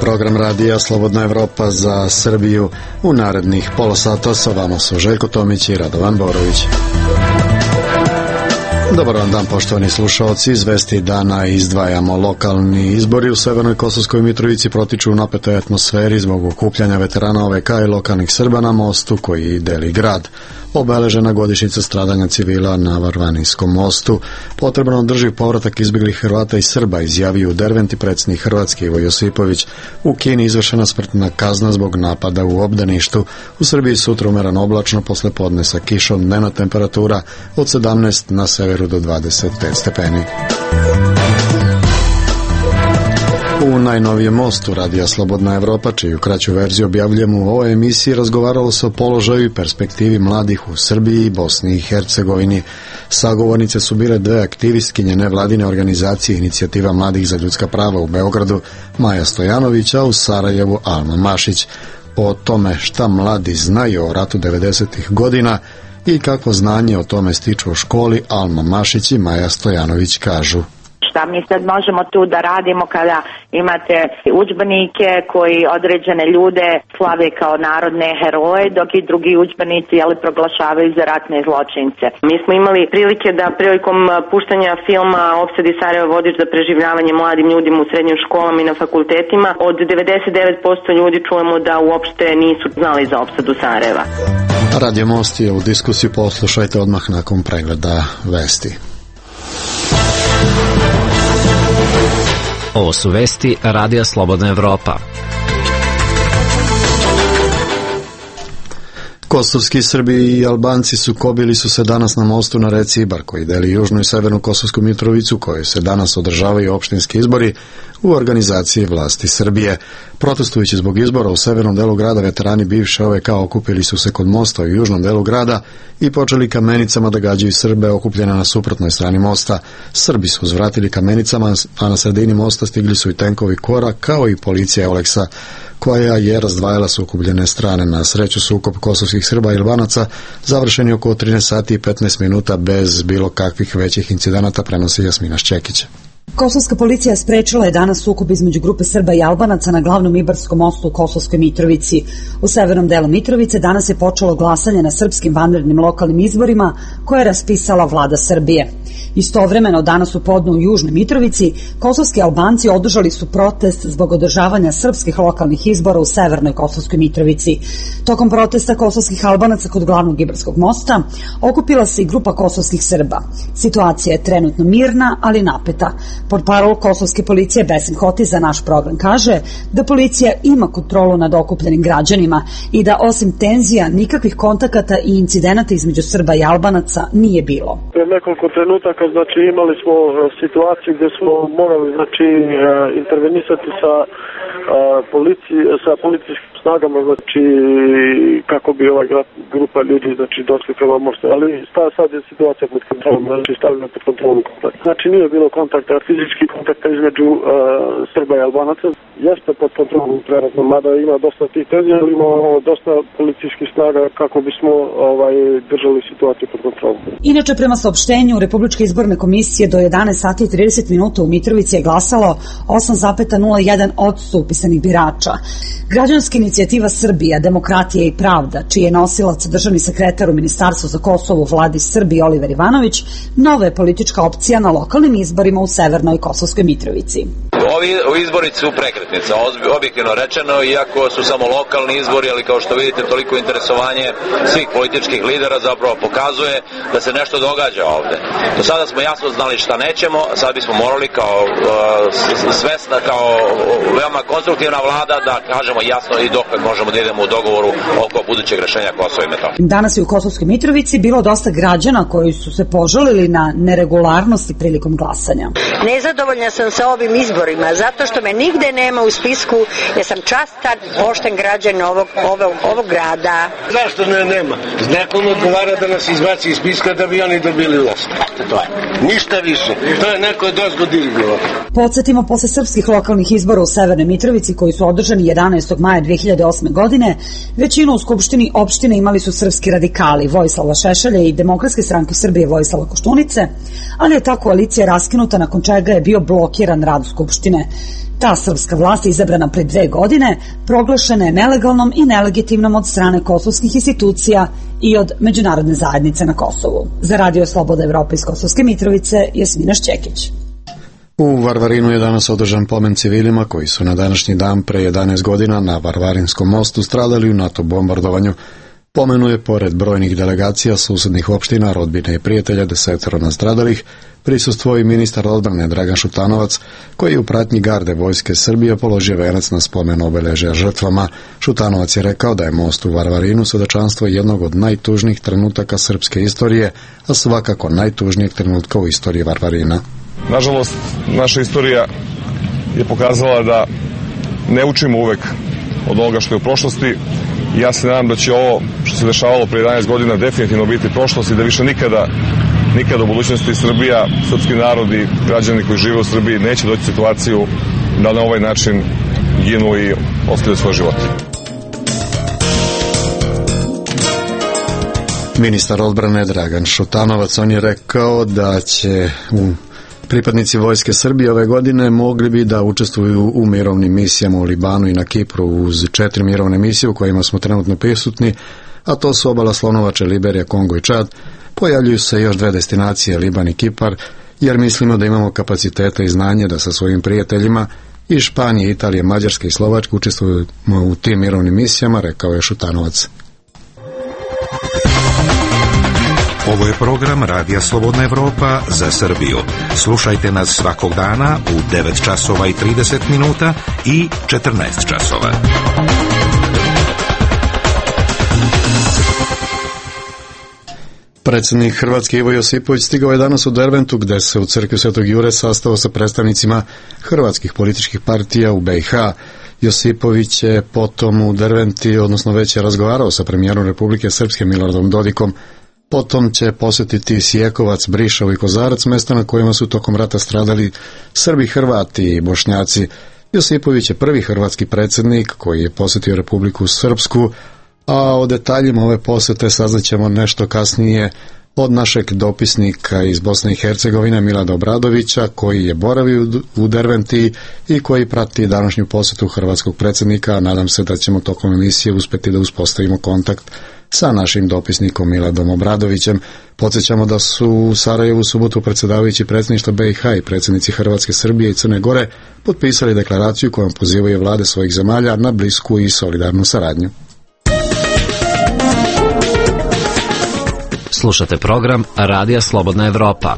program radija Slobodna Evropa za Srbiju. U narednih pola sata sa vama su Željko Tomić i Radovan Borović. Dobar vam dan, poštovani slušaoci. Iz vesti dana izdvajamo lokalni izbori u Severnoj Kosovskoj Mitrovici protiču u napetoj atmosferi zbog okupljanja veterana OVK i lokalnih Srba na mostu koji deli grad. Obeležena godišnjica stradanja civila na Varvaniskom mostu. Potreban održiv povratak izbjeglih Hrvata i Srba, izjavio u Derventi predsjednik Hrvatske Ivo Josipović. U Kini izvršena smrtna kazna zbog napada u obdaništu. U Srbiji sutra umerano oblačno, posle podne sa kišom, dnevna temperatura od 17 na severu do 25 stepeni. U najnovijem mostu radija Slobodna Evropa, čiju kraću verziju objavljujemo u ovoj emisiji, razgovaralo se o položaju i perspektivi mladih u Srbiji i Bosni i Hercegovini. Sagovornice su bile dve aktivistkinje nevladine organizacije Inicijativa mladih za ljudska prava u Beogradu, Maja Stojanović, a u Sarajevu Alma Mašić. O tome šta mladi znaju o ratu 90-ih godina i kako znanje o tome stiču u školi, Alma Mašić i Maja Stojanović kažu. Šta mi sad možemo tu da radimo kada imate udžbenike koji određene ljude slave kao narodne heroje, dok i drugi udžbenici proglašavaju za ratne zločince. Mi smo imali prilike da prilikom puštanja filma Opsadi Sarajevo vodič za preživljavanje mladim ljudima u srednjim školama i na fakultetima, od 99% ljudi čujemo da uopšte nisu znali za opsadu Sarajeva. Radio Most je u diskusiju, poslušajte odmah nakon pregleda vesti. Ovo su vesti Radija Slobodna Evropa. Kosovski Srbi i Albanci sukobili su se danas na mostu na reci Ibar, koji deli južnu i severnu Kosovsku Mitrovicu, kojoj se danas održavaju opštinski izbori u organizaciji vlasti Srbije. Protestujući zbog izbora u severnom delu grada, veterani bivše OVK okupili su se kod mosta u južnom delu grada i počeli kamenicama da gađaju Srbe okupljene na suprotnoj strani mosta. Srbi su uzvratili kamenicama, a na sredini mosta stigli su i tenkovi KOR-a, kao i policija Euleksa, koja je razdvajala sukobljene strane. Na sreću, sukob kosovskih Srba i Albanaca završen je oko 13 sati i 15 minuta bez bilo kakvih većih incidenata, prenosi Jasmina Šćekić. Kosovska policija sprečila je danas sukob između grupe Srba i Albanaca na glavnom Ibarskom mostu u Kosovskoj Mitrovici. U severnom delu Mitrovice danas je počelo glasanje na srpskim vanrednim lokalnim izborima koje je raspisala vlada Srbije. Istovremeno danas u podne u Južnoj Mitrovici kosovski Albanci održali su protest zbog održavanja srpskih lokalnih izbora u severnoj Kosovskoj Mitrovici. Tokom protesta kosovskih Albanaca kod glavnog Ibarskog mosta okupila se i grupa kosovskih Srba. Situacija je trenutno mirna, ali napeta. Portparol kosovske policije Besim Hoti za naš program kaže da policija ima kontrolu nad okupljenim građanima i da osim tenzija nikakvih kontakata i incidenata između Srba i Albanaca nije bilo. Pred nekoliko trenutaka imali smo situaciju gdje smo morali intervenisati sa policijskim snagama, kako bi ova grupa ljudi došli prema mostu, ali sad je situacija pod kontrolom, stavljena pod kontrolom kontakt. Nije bilo kontakta, fizički kontakta između Srba i Albanaca, jeste pod kontrolom prelazno, mada ima dosta tih tenzija, ali ima dosta policijskih snaga kako bismo držali situaciju pod kontrolom. Inače, prema saopštenju Republičke izborne komisije do 11 sati i 30 minuta u Mitrovici je glasalo 8,01% upisanih birača. Građanska inicijativa Srbija, demokratija i pravda, čiji je nosilac državni sekretar u Ministarstvu za Kosovo u vladi Srbije Oliver Ivanović, nova je politička opcija na lokalnim izborima u severnoj Kosovskoj Mitrovici. Ovi izbori su prekretnica, objektivno rečeno, iako su samo lokalni izbori, ali kao što vidite toliko interesovanje svih političkih lidera zapravo pokazuje da se nešto događa ovde. Do sada smo jasno znali šta nećemo, sad bismo morali kao svesna, kao veoma konstruktivna vlada da kažemo jasno i dokle možemo da idemo u dogovoru oko budućeg rešenja Kosova i Metohije. Danas je u Kosovskoj Mitrovici bilo dosta građana koji su se požalili na neregularnosti prilikom glasanja. Nezadovoljna sam sa ovim izborima, zato što me nigde nema u spisku, jer sam častan, pošten građan ovog grada. Zašto nema? Nekom odgovara da nas izbaci iz spiska da bi oni dobili vlast. To je. Ništa više. To je neko dozgo dirigilo. Podsjetimo, posle srpskih lokalnih izbora u Severnoj Mitrovici koji su održani 11. maja 2008. godine, većinu u Skupštini opštine imali su srpski radikali Vojislava Šešelja i Demokratske stranke Srbije Vojislava Koštunice, ali je ta koalicija raskinuta nakon čega je bio blokiran rad u Skupštini skupštine. Ta srpska vlast je izabrana pre 2 godine, proglašena je nelegalnom i nelegitimnom od strane kosovskih institucija i od međunarodne zajednice na Kosovu. Za Radio Sloboda Evropa iz Kosovske Mitrovice, Jasmina Šćekić. U Varvarinu je danas održan pomen civilima koji su na današnji dan pre 11 godina na Varvarinskom mostu stradali u NATO bombardovanju. Pomenu je, pored brojnih delegacija susednih opština, rodbine i prijatelja, 10 nastradalih, prisustvovao i ministar odbrane Dragan Šutanovac, koji je u pratnji garde Vojske Srbije položio venac na spomen obeležja žrtvama. Šutanovac je rekao da je most u Varvarinu svedočanstvo jednog od najtužnijih trenutaka srpske istorije, a svakako najtužnijeg trenutka u istoriji Varvarina. Nažalost, naša istorija je pokazala da ne učimo uvek od onoga što je u prošlosti. Ja se nadam da će ovo što se dešavalo pre 11 godina definitivno biti prošlost i da više nikada u budućnosti Srbija, srpski narod i građani koji žive u Srbiji neće doći u situaciju da na ovaj način ginu i ostavljaju svoje živote. Ministar odbrane Dragan Šutanovac, on je rekao da će pripadnici Vojske Srbije ove godine mogli bi da učestvuju u mirovnim misijama u Libanu i na Kipru uz 4 mirovne misije u kojima smo trenutno prisutni, a to su Obala Slonovače, Liberija, Kongo i Čad. Pojavljuju se još 2 destinacije, Liban i Kipar, jer mislimo da imamo kapaciteta i znanje da sa svojim prijateljima iz Španije, Italije, Mađarske i Slovačke učestvujemo u tim mirovnim misijama, rekao je Šutanovac. Ovo je program Radija Slobodna Evropa za Srbiju. Slušajte nas svakog dana u 9 časova i 30 minuta i 14 časova. Predsjednik Hrvatske Ivo Josipović stigao je danas u Derventu, gde se u crkvi Svetog Jure sastao sa predstavnicima hrvatskih političkih partija u BiH. Josipović je potom u Derventi, odnosno već je razgovarao sa premijerom Republike Srpske Miloradom Dodikom. Potom će posjetiti Sjekovac, Briševo i Kozarac, mesta na kojima su tokom rata stradali Srbi, Hrvati i Bošnjaci. Josipović je prvi hrvatski predsjednik koji je posjetio Republiku Srpsku, a o detaljima ove posjete saznaćemo nešto kasnije od našeg dopisnika iz Bosne i Hercegovine Milada Obradovića, koji je boravio u Derventi i koji prati današnju posjetu hrvatskog predsjednika. Nadam se da ćemo tokom emisije uspjeti da uspostavimo kontakt sa našim dopisnikom Miladom Obradovićem. Podsjećamo da su u Sarajevu u subotu predsjedavajući predsjedništva BiH i predsjednici Hrvatske, Srbije i Crne Gore potpisali deklaraciju kojom pozivaju vlade svojih zemalja na blisku i solidarnu saradnju. Slušate program Radija Slobodna Evropa.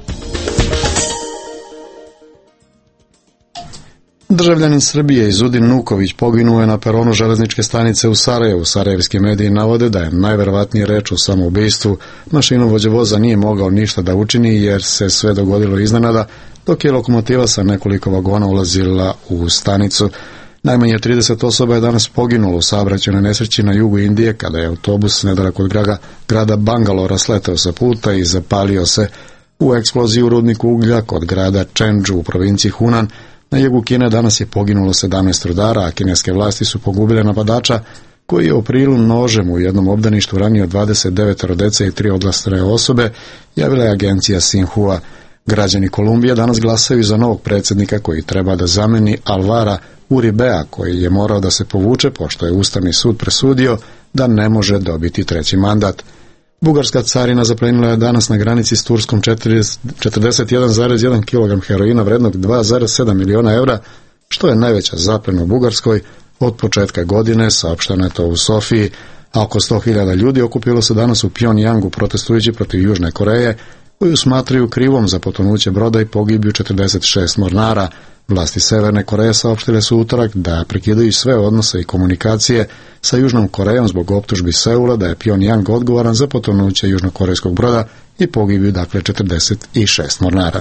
Državljanin Srbije Izudin Nuković poginuo je na peronu železničke stanice u Sarajevu. Sarajevski mediji navode da je najverovatnije reč o samoubistvu. Mašinovođa voza nije mogao ništa da učini jer se sve dogodilo iznenada, dok je lokomotiva sa nekoliko vagona ulazila u stanicu. Najmanje 30 osoba je danas poginulo u saobraćajnoj nesreći na jugu Indije kada je autobus nedaleko od grada Bangalora sleteo sa puta i zapalio se. U eksploziji u rudniku uglja kod grada Čendžu u provinciji Hunan na jugu Kine danas je poginulo 17 rudara, a kineske vlasti su pogubile napadača koji je u aprilu nožem u jednom obdaništu ranio 29 dece i 3 odrasle osobe, javila je agencija Xinhua. Građani Kolumbije danas glasaju za novog predsjednika koji treba da zameni Alvara Uribea, koji je morao da se povuče pošto je Ustavni sud presudio da ne može dobiti 3. mandat. Bugarska carina zaplenila je danas na granici s Turskom 41,1 kg heroina vrednog 2,7 miliona evra, što je najveća zaplena u Bugarskoj od početka godine, saopšteno je to u Sofiji, a oko 100.000 ljudi okupilo se danas u Pjongjangu protestujući protiv Južne Koreje, koju smatraju krivom za potonuće broda i pogibiju 46 mornara. Vlasti Severne Koreje saopštile su utorak da prekidaju sve odnose i komunikacije sa Južnom Korejom zbog optužbi Seula da je Pjongjang odgovoran za potonuće južnokorejskog broda i pogibiju 46 mornara.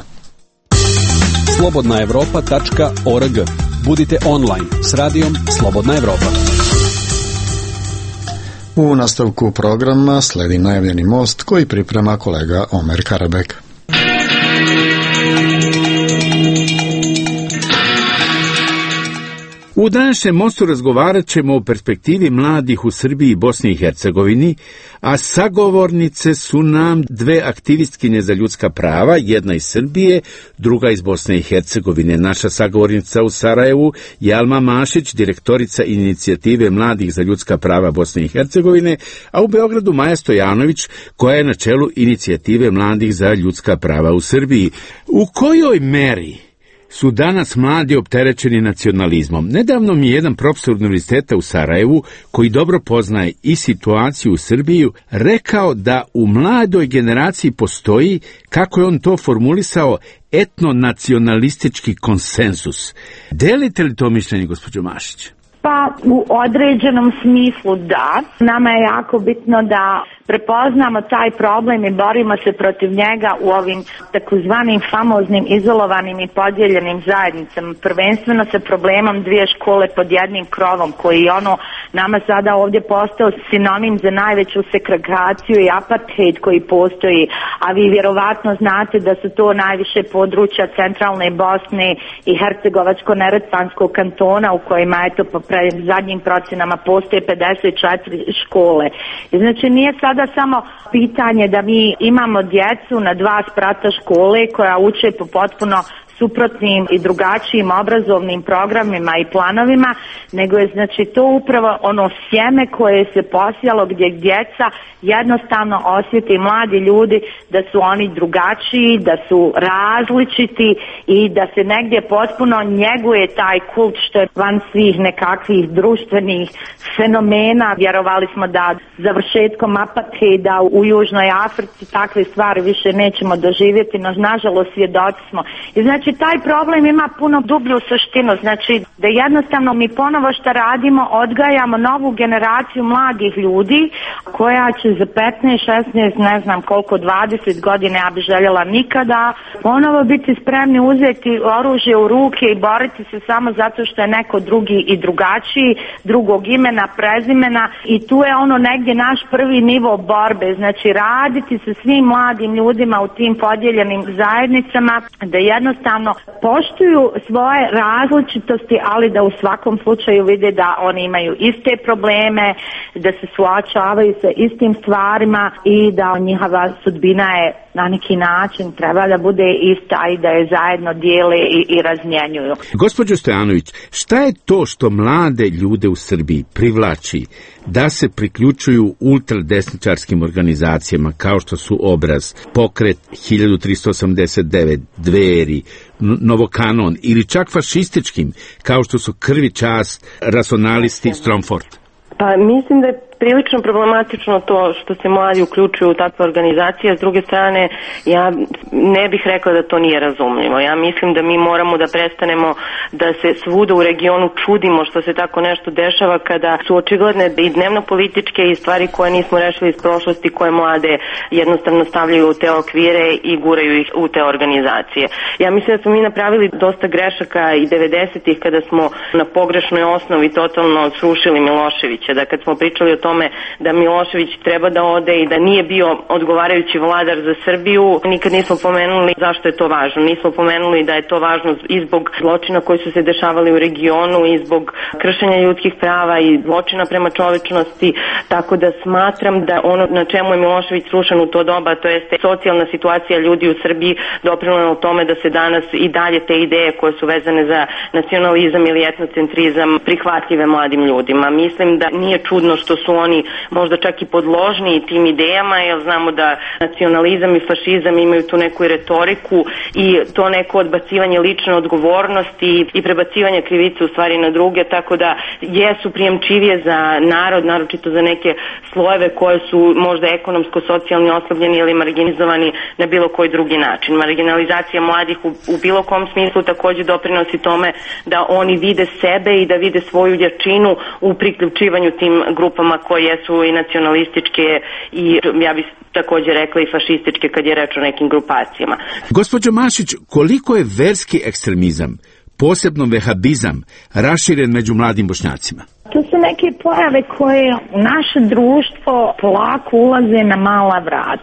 slobodnaevropa.org. Budite online s radijom Slobodna Evropa. U nastavku programa sledi najavljeni most koji priprema kolega Omer Karabek. U današnjem mostu razgovarat ćemo o perspektivi mladih u Srbiji i Bosni i Hercegovini, a sagovornice su nam dve aktivistkinje za ljudska prava, jedna iz Srbije, druga iz Bosne i Hercegovine. Naša sagovornica u Sarajevu je Alma Mašić, direktorica inicijative mladih za ljudska prava Bosne i Hercegovine, a u Beogradu Maja Stojanović, koja je na čelu inicijative mladih za ljudska prava u Srbiji. U kojoj meri su danas mladi opterećeni nacionalizmom? Nedavno mi je jedan profesor univerziteta u Sarajevu, koji dobro poznaje i situaciju u Srbiji, rekao da u mladoj generaciji postoji, kako je on to formulisao, etnonacionalistički konsensus. Delite li to mišljenje, gospođo Mašić? Pa u određenom smislu da. Nama je jako bitno da prepoznamo taj problem i borimo se protiv njega u ovim takozvanim famoznim izolovanim i podijeljenim zajednicama. Prvenstveno sa problemom dvije škole pod jednim krovom, koji je nama sada ovdje postao sinonim za najveću segregaciju i apartheid koji postoji, a vi vjerovatno znate da su to najviše područja centralne Bosne i Hercegovačko-Neretvanskog kantona, u kojima po zadnjim procenama postoje 54 škole. I znači nije sada samo pitanje da mi imamo djecu na dva sprata škole koja uče po potpuno suprotnim i drugačijim obrazovnim programima i planovima, nego je znači to upravo ono sjeme koje se posijalo gdje djeca jednostavno osjeti, mladi ljudi, da su oni drugačiji, da su različiti i da se negdje potpuno njeguje taj kult što je van svih nekakvih društvenih fenomena. Vjerovali smo da završetkom apartheida u Južnoj Africi takve stvari više nećemo doživjeti, no nažalost svjedoci smo. I znači taj problem ima puno dublju suštinu, znači da jednostavno mi ponovo što radimo, odgajamo novu generaciju mladih ljudi koja će za 15, 16, ne znam koliko, 20 godina, ja bih željela nikada, ponovo biti spremni uzeti oružje u ruke i boriti se samo zato što je neko drugi i drugačiji, drugog imena, prezimena, i tu je negdje naš prvi nivo borbe, znači raditi sa svim mladim ljudima u tim podijeljenim zajednicama, da jednostavno poštuju svoje različitosti, ali da u svakom slučaju vide da oni imaju iste probleme, da se suočavaju sa istim stvarima i da njihova sudbina je na neki način treba da bude ista i da je zajedno dijele i razmjenjuju. Gospođo Stojanović, šta je to što mlade ljude u Srbiji privlači da se priključuju ultradesničarskim organizacijama kao što su Obraz, Pokret 1389, Dveri, Novokanon ili čak fašističkim kao što su Krvi čast, Racionalisti, Stromfort? Pa mislim da je prilično problematično to što se mladi uključuju u takve organizacije. S druge strane, ja ne bih rekla da to nije razumljivo. Ja mislim da mi moramo da prestanemo da se svuda u regionu čudimo što se tako nešto dešava, kada su očigledne i dnevno političke i stvari koje nismo rešili iz prošlosti, koje mlade jednostavno stavljaju u te okvire i guraju ih u te organizacije. Ja mislim da smo mi napravili dosta grešaka i 90-ih kada smo na pogrešnoj osnovi totalno srušili Miloševića, da kad smo pričali o tome da Milošević treba da ode i da nije bio odgovarajući vladar za Srbiju, nikad nismo pomenuli zašto je to važno. Nismo pomenuli da je to važno i zbog zločina koji su se dešavali u regionu i zbog kršenja ljudskih prava i zločina prema čovečnosti, tako da smatram da ono na čemu je Milošević srušen u to doba, to jeste socijalna situacija ljudi u Srbiji, doprinela u tome da se danas i dalje te ideje koje su vezane za nacionalizam ili etnocentrizam prihvatljive mladim ljudima. Mislim da nije čudno što su oni možda čak i podložni tim idejama, jer znamo da nacionalizam i fašizam imaju tu neku retoriku i to neko odbacivanje lične odgovornosti i prebacivanje krivice u stvari na druge, tako da jesu prijemčivije za narod, naročito za neke slojeve koje su možda ekonomsko-socijalni oslabljeni ili marginalizovani na bilo koji drugi način. Marginalizacija mladih u bilo kom smislu također doprinosi tome da oni vide sebe i da vide svoju jačinu u priključivanju tim grupama koje su i nacionalističke i ja bih također rekla i fašističke kad je reč o nekim grupacijama. Gospođo Mašić, koliko je verski ekstremizam, posebno vehabizam, raširen među mladim Bošnjacima? To su neke pojave koje u naše društvo polako ulaze na mala vrata.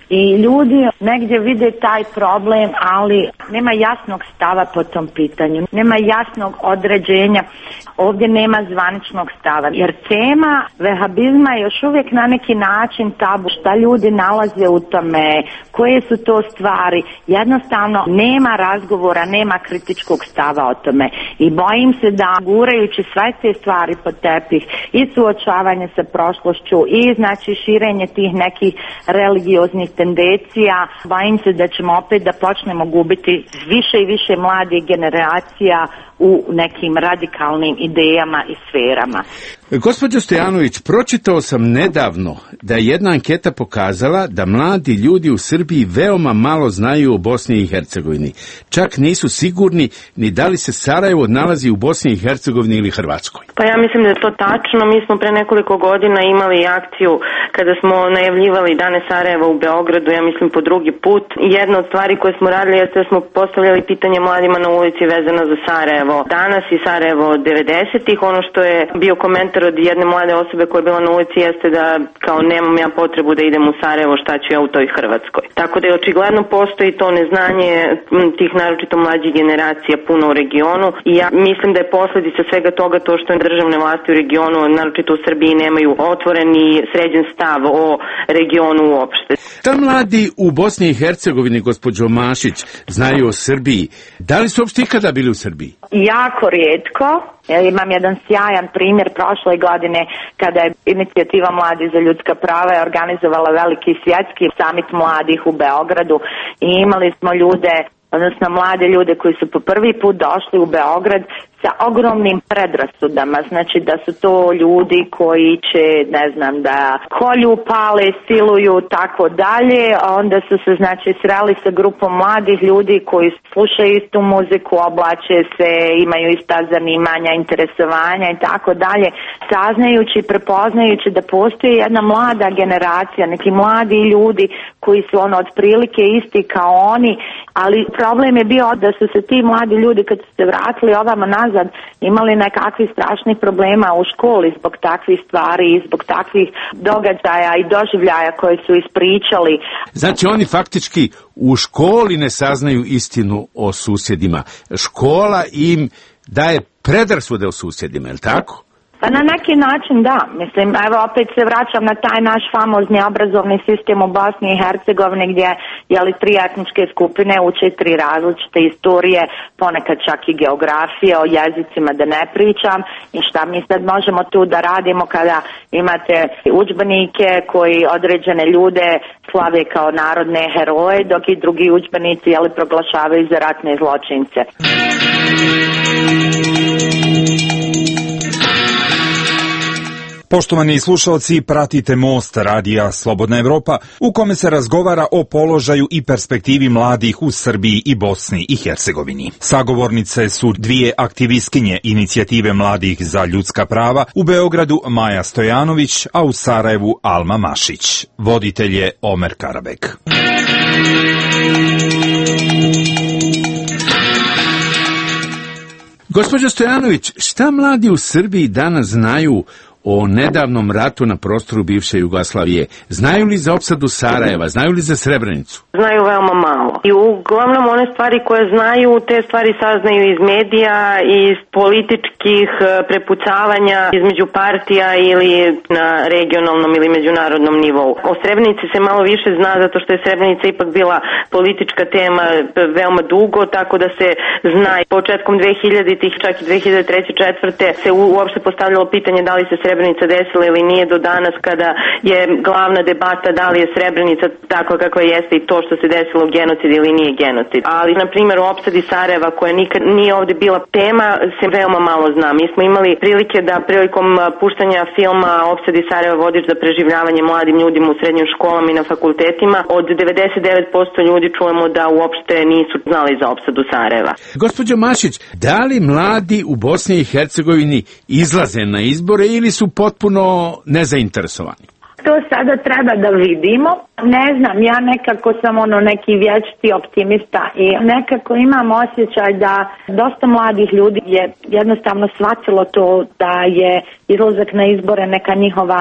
I ljudi negdje vide taj problem, ali nema jasnog stava po tom pitanju, nema jasnog određenja, ovdje nema zvaničnog stava, jer tema vehabizma je još uvijek na neki način tabu. Šta ljudi nalaze u tome, koje su to stvari, jednostavno nema razgovora, nema kritičkog stava o tome. I bojim se da gurajući sve te stvari pod tepih i suočavanje sa prošlošću i znači širenje tih nekih religioznih tendencija, bojim se da ćemo opet da počnemo gubiti više i više mladih generacija u nekim radikalnim idejama i sferama. Gospođo Stojanović, pročitao sam nedavno da je jedna anketa pokazala da mladi ljudi u Srbiji veoma malo znaju o Bosni i Hercegovini. Čak nisu sigurni ni da li se Sarajevo nalazi u Bosni i Hercegovini ili Hrvatskoj. Pa ja mislim da je to tačno. Mi smo pre nekoliko godina imali akciju kada smo najavljivali Dane Sarajeva u Beogradu, ja mislim po drugi put. Jedna od stvari koje smo radili jeste da smo postavljali pitanje mladima na ulici vezano za Sarajevo danas i Sarajevo 90-ih. Ono što je bio komentar od jedne mlade osobe koja je bila na ulici jeste da kao nemam ja potrebu da idem u Sarajevo, šta ću ja u toj Hrvatskoj. Tako da je očigledno postoji to neznanje tih naročito mlađih generacija puno u regionu i ja mislim da je posljedica svega toga to što državne vlasti u regionu, naročito u Srbiji, nemaju otvoren i sređen stav o regionu uopšte. Ta mladi u Bosni i Hercegovini, gospođo Mašić, znaju o Srbiji. Da li su uopšte ikada bili u Srbiji? Jako rijetko. Imam jedan sjajan primjer prošle godine kada je inicijativa Mladi za ljudska prava je organizovala veliki svjetski samit mladih u Beogradu i imali smo ljude, odnosno mlade ljude koji su po prvi put došli u Beograd sa ogromnim predrasudama, znači da su to ljudi koji će, ne znam, da kolju, pale, siluju, tako dalje, a onda su se, znači, sreli sa grupom mladih ljudi koji slušaju istu muziku, oblače se, imaju ista zanimanja, interesovanja i tako dalje, saznajući, prepoznajući da postoji jedna mlada generacija, neki mladi ljudi koji su otprilike isti kao oni, ali problem je bio da su se ti mladi ljudi kad su se vratili ovamo nazad imali nekakvih strašnih problema u školi zbog takvih stvari i zbog takvih događaja i doživljaja koje su ispričali. Znači oni faktički u školi ne saznaju istinu o susjedima. Škola im daje predrasude o susjedima, je li tako? Pa na neki način da, mislim, evo opet se vraćam na taj naš famozni obrazovni sistem u Bosni i Hercegovini gdje tri etničke skupine uče 3 različite istorije, ponekad čak i geografije, o jezicima da ne pričam i šta mi sad možemo tu da radimo kada imate udžbenike koji određene ljude slave kao narodne heroje, dok i drugi udžbenici proglašavaju za ratne zločince. Poštovani slušalci, pratite Most radija Slobodna Evropa, u kome se razgovara o položaju i perspektivi mladih u Srbiji i Bosni i Hercegovini. Sagovornice su 2 aktivistkinje inicijative mladih za ljudska prava, u Beogradu Maja Stojanović, a u Sarajevu Alma Mašić. Voditelj je Omer Karabek. Gospođo Stojanović, šta mladi u Srbiji danas znaju o nedavnom ratu na prostoru bivše Jugoslavije? Znaju li za opsadu Sarajeva? Znaju li za Srebrenicu? Znaju veoma malo. I uglavnom one stvari koje znaju, te stvari saznaju iz medija, iz političkih prepucavanja između partija ili na regionalnom ili međunarodnom nivou. O Srebrenici se malo više zna zato što je Srebrenica ipak bila politička tema veoma dugo, tako da se zna. Početkom 2000-ih, čak i 2003-2004 se uopšte postavljalo pitanje da li se Srebrenica desila ili nije do danas, kada je glavna debata da li je Srebrenica takva kakva jeste i to što se desilo genocid ili nije genocid. Ali, na primjer, u opsadi Sarajeva, koja nikad nije ovdje bila tema, se veoma malo zna. Mi smo imali prilike da prilikom puštanja filma Opsadi Sarajeva vodič za preživljavanje mladim ljudima u srednjim školama i na fakultetima, od 99% ljudi čujemo da uopšte nisu znali za opsadu Sarajeva. Gospođo Mašić, da li mladi u Bosni i Hercegovini izlaze na izbore ili su potpuno nezainteresovani? To sada treba da vidimo. Ne znam, ja nekako sam neki vječiti optimista i nekako imam osjećaj da dosta mladih ljudi je jednostavno shvatilo to da je izlazak na izbore neka njihova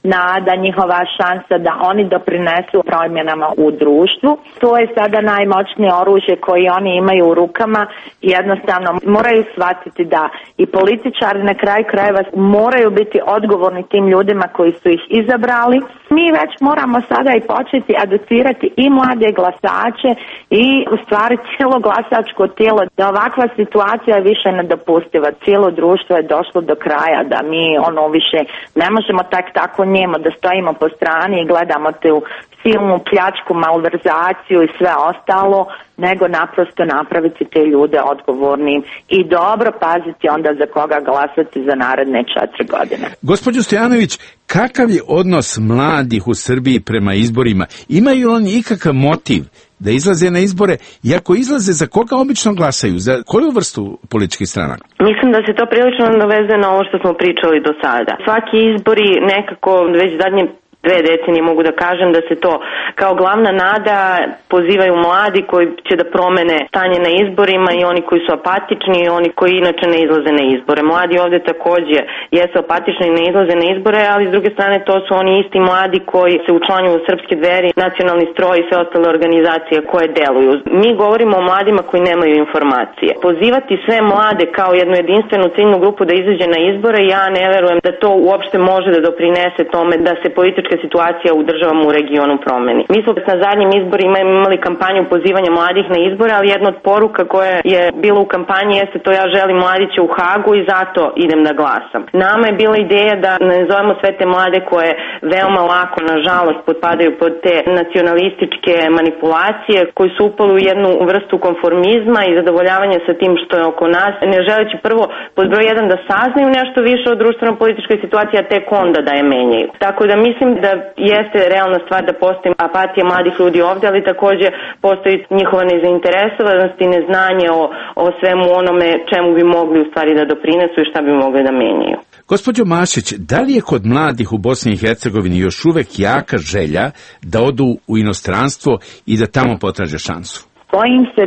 nada, njihova šansa da oni doprinesu promjenama u društvu. To je sada najmoćnije oružje koje oni imaju u rukama i jednostavno moraju shvatiti da i političari na kraju krajeva moraju biti odgovorni tim ljudima koji su ih izabrali. Mi već moramo sada i početi educirati i mlade glasače i u stvari cijelo glasačko tijelo da ovakva situacija je više nedopustiva. Cijelo društvo je došlo do kraja da mi više ne možemo tako njemo da stojimo po strani i gledamo tu silnu pljačku, malverzaciju i sve ostalo, nego naprosto napraviti te ljude odgovornim i dobro paziti onda za koga glasati za naredne 4 godine. Gospođo Stojanović, kakav je odnos mladih u Srbiji prema izborima? Imaju oni ikakav motiv da izlaze na izbore i ako izlaze, za koga obično glasaju? Za koju vrstu političkih stranaka? Mislim da se to prilično nadovezuje na ovo što smo pričali do sada. Svaki izbori nekako već zadnje 2 decenije mogu da kažem da se to kao glavna nada pozivaju mladi koji će da promene stanje na izborima i oni koji su apatični i oni koji inače ne izlaze na izbore. Mladi ovde takođe jesu apatični i ne izlaze na izbore, ali s druge strane to su oni isti mladi koji se učlanjuju u Srpske dveri, Nacionalni stroj i sve ostale organizacije koje deluju. Mi govorimo o mladima koji nemaju informacije. Pozivati sve mlade kao jednu jedinstvenu ciljnu grupu da izađe na izbore, ja ne verujem da to uopšte može da doprinese tome da se politička situacija u državama u regionu promeni. Mi smo na zadnjim izborima imali kampanju pozivanja mladih na izbore, ali jedna od poruka koja je bila u kampanji jeste to: ja želim mladiće u Hagu i zato idem da glasam. Nama je bila ideja da ne zovemo sve te mlade koje veoma lako, nažalost, potpadaju pod te nacionalističke manipulacije, koji su upali u jednu vrstu konformizma i zadovoljavanja sa tim što je oko nas, ne želeći prvo pod broj 1 da saznaju nešto više o društveno-političkoj situaciji, a tek onda da je menjaju. Tako da mislim da jeste realna stvar da postoji apatija mladih ljudi ovde, ali takođe postoji njihova nezainteresovanost i neznanje o svemu onome čemu bi mogli u stvari da doprinesu i šta bi mogli da menjaju. Gospođo Mašić, da li je kod mladih u Bosni i Hercegovini još uvek jaka želja da odu u inostranstvo i da tamo potraže šansu? Bojim se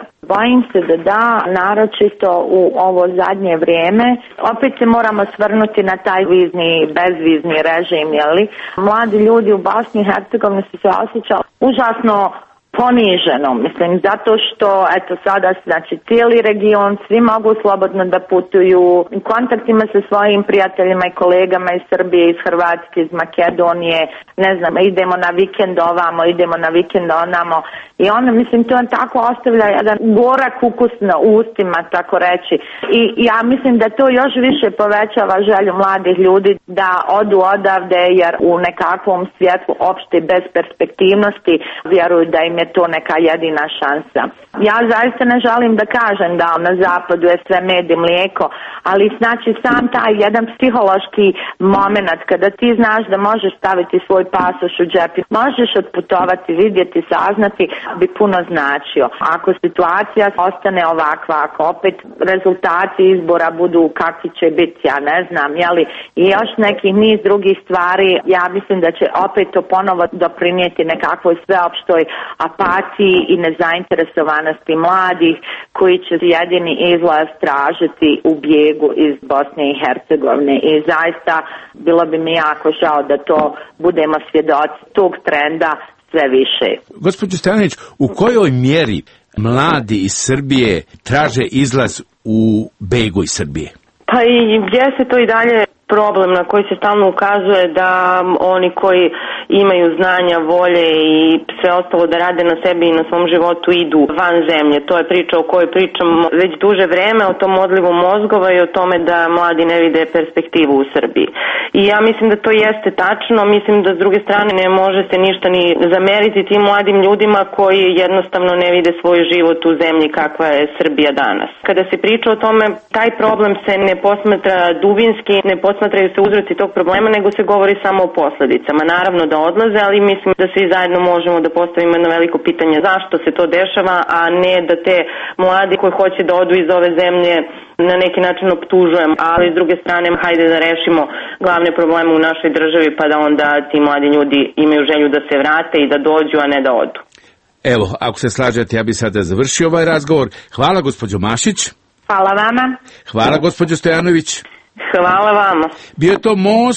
da da, naročito u ovo zadnje vrijeme. Opet se moramo svrnuti na taj vizni, bezvizni režim, jeli? Mladi ljudi u Bosni i Hercegovini su se osjećali užasno poniženo, mislim, zato što sada cijeli region, svi mogu slobodno da putuju, u kontaktima sa svojim prijateljima i kolegama iz Srbije, iz Hrvatske, iz Makedonije, ne znam, idemo na vikend ovamo, idemo na vikend onamo i onda, mislim, to tako ostavlja jedan gorak ukus na ustima, tako reći, i ja mislim da to još više povećava želju mladih ljudi da odu odavde, jer u nekakvom svjetlu opšte besperspektivnosti vjeruju da im je to neka jedina šansa. Ja zaista ne želim da kažem da na zapadu je sve med i mlijeko, ali znači sam taj jedan psihološki moment kada ti znaš da možeš staviti svoj pasoš u džep, možeš otputovati, vidjeti, saznati, bi puno značio. Ako situacija ostane ovakva, ako opet rezultati izbora budu kakvi će biti, ja ne znam, jeli, i još nekih niz drugih stvari, ja mislim da će opet to ponovo doprinijeti nekakvoj sveopštoj apatiji i nezainteresovanosti mladih koji će jedini izlaz tražiti u bijegu iz Bosne i Hercegovine i zaista bilo bi mi jako žao da to budemo svjedoci tog trenda sve više. Gospođo Stojanović, u kojoj mjeri mladi iz Srbije traže izlaz u begu iz Srbije? Pa i gdje se to i dalje problem na koji se stalno ukazuje da oni koji imaju znanja, volje i sve ostalo da rade na sebi i na svom životu idu van zemlje. To je priča o kojoj pričam već duže vreme, o tom odlivu mozgova i o tome da mladi ne vide perspektivu u Srbiji. I ja mislim da to jeste tačno, mislim da s druge strane ne može se ništa ni zameriti tim mladim ljudima koji jednostavno ne vide svoj život u zemlji kakva je Srbija danas. Kada se priča o tome, taj problem se ne posmatra dubinski, ne posmatraju se uzroci tog problema, nego se govori samo o posledicama. Naravno da odlaze, ali mislim da svi zajedno možemo da postavimo jedno veliko pitanje zašto se to dešava, a ne da te mladi koji hoće da odu iz ove zemlje na neki način optužujem, ali s druge strane hajde da rešimo glavne probleme u našoj državi pa da onda ti mladi ljudi imaju želju da se vrate i da dođu, a ne da odu. Evo, ako se slažete, ja bih sada završio ovaj razgovor. Hvala gospođo Mašić. Hvala vama. Hvala gospođo Stojanović. Hvala vama. Bio je to most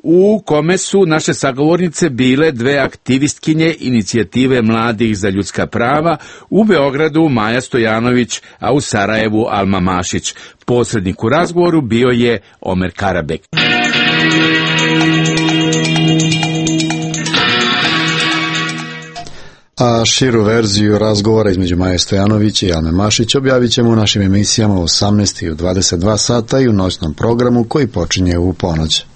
u kome su naše sagovornice bile dve aktivistkinje inicijative mladih za ljudska prava, u Beogradu Maja Stojanović, a u Sarajevu Alma Mašić. Posrednik u razgovoru bio je Omer Karabek. A širu verziju razgovora između Maje Stojanović i Alme Mašić objavit ćemo u našim emisijama u 18 i u 22 sata i u noćnom programu koji počinje u ponoć.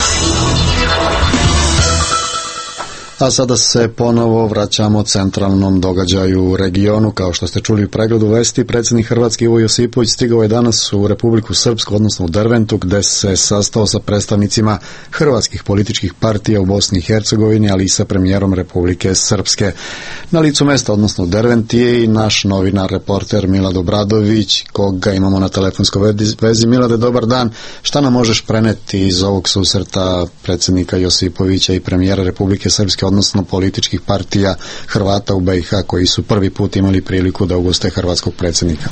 A sada se ponovo vraćamo centralnom događaju u regionu. Kao što ste čuli u pregledu vesti, predsjednik Hrvatske Ivo Josipović stigao je danas u Republiku Srpsku, odnosno u Derventu, gde se sastao sa predstavnicima hrvatskih političkih partija u Bosni i Hercegovini, ali i sa premijerom Republike Srpske. Na licu mesta, odnosno u Derventi, je i naš novinar, reporter Milad Obradović, koga imamo na telefonskoj vezi. Milade, dobar dan. Šta nam možeš preneti iz ovog susreta predsjednika Josipovića i premijera Republike Srpske, odnosno političkih partija Hrvata u BiH koji su prvi put imali priliku da ugoste hrvatskog predsjednika?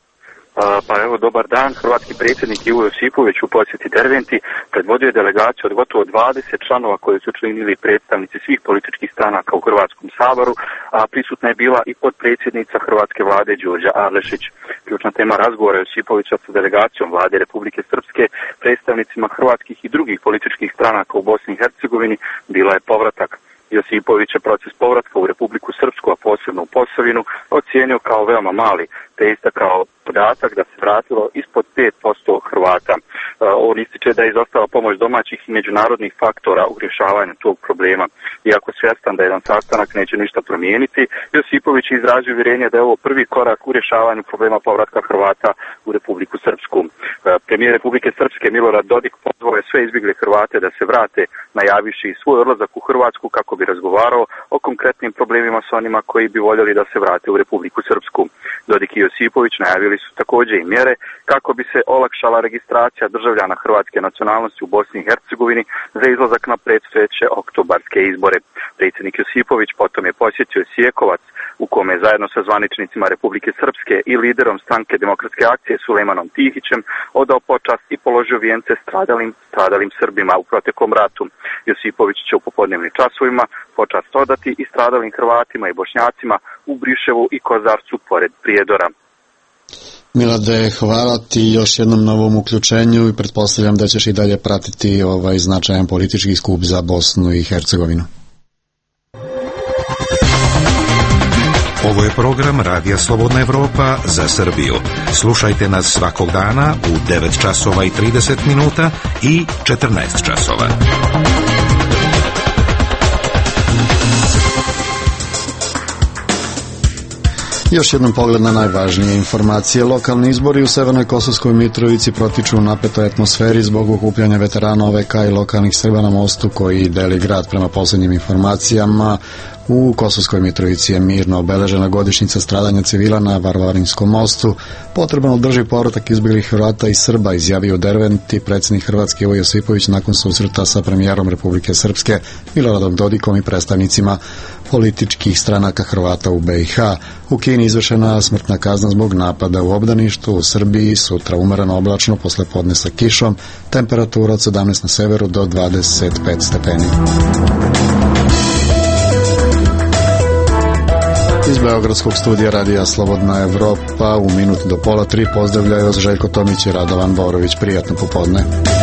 Pa evo, dobar dan. Hrvatski predsjednik Ivo Josipović u posjeti Derventi predvodio je delegaciju od gotovo 20 članova koje su činili predstavnici svih političkih stranaka u Hrvatskom saboru, a prisutna je bila i potpredsjednica hrvatske vlade Đurđa Adlešić. Ključna tema razgovora Josipovića sa delegacijom vlade Republike Srpske, predstavnicima hrvatskih i drugih političkih stranaka u Bosni i Hercegovini bila je povratak. Josipović je proces povratka u Republiku Srpsku, a posebno u Posavinu, ocijenio kao veoma mali, te istakao podatak da se vratilo ispod 5% Hrvata. On ističe da je izostala pomoć domaćih i međunarodnih faktora u rješavanju tog problema. Iako svjestan da jedan sastanak neće ništa promijeniti, Josipović je izrazio uvjerenje da je ovo prvi korak u rješavanju problema povratka Hrvata u Republiku Srpsku. Premijer Republike Srpske Milorad Dodik pozvao je sve izbjegle Hrvate da se vrate, najavivši svoj odlazak u Hrvatsku kako bi razgovarao o konkretnim problemima s onima koji bi voljeli da se vrate u Republiku Srpsku. Dodik i Josipović najavili su također i mjere kako bi se olakšala registracija državljana hrvatske nacionalnosti u Bosni i Hercegovini za izlazak na predstojeće oktobarske izbore. Predsjednik Josipović potom je posjetio Sjekovac, u kome je zajedno sa zvaničnicima Republike Srpske i liderom stranke Demokratske akcije Sulejmanom Tihićem odao počast i položio vijence stradalim Srbima u proteklom ratu. Josipović će u popodnevnim časovima počast odati i stradalim Hrvatima i Bošnjacima u Briševu i Kozarcu pored Prijedora. Milade, hvala ti još jednom na ovom uključenju i pretpostavljam da ćeš i dalje pratiti ovaj značajan politički skup za Bosnu i Hercegovinu. Ovo je program Radija Slobodna Evropa za Srbiju. Slušajte nas svakog dana u 9 časova i 30 minuta i 14 časova. Još jednom pogled na najvažnije informacije. Lokalni izbori u Severnoj Kosovskoj Mitrovici protiču u napetoj atmosferi zbog okupljanja veterana OVK i lokalnih Srba na mostu koji deli grad. Prema posljednjim informacijama, u Kosovskoj Mitrovici je mirno obeležena godišnjica stradanja civila na Varvarinskom mostu. Potreban održiv povratak izbjeglih Hrvata i Srba, izjavio u Derventi predsjednik Hrvatske Ivo Josipović nakon susreta sa premijerom Republike Srpske Miloradom Dodikom i predstavnicima političkih stranaka Hrvata u BiH. U Kini izvršena smrtna kazna zbog napada u obdaništu. U Srbiji sutra umereno oblačno, posle podne sa kišom, temperatura od 17 na severu do 25 stepeni. Iz Beogradskog studija Radija Slobodna Evropa u minutu do pola 3 pozdravljaju vas Željko Tomić i Radovan Borović. Prijatno popodne.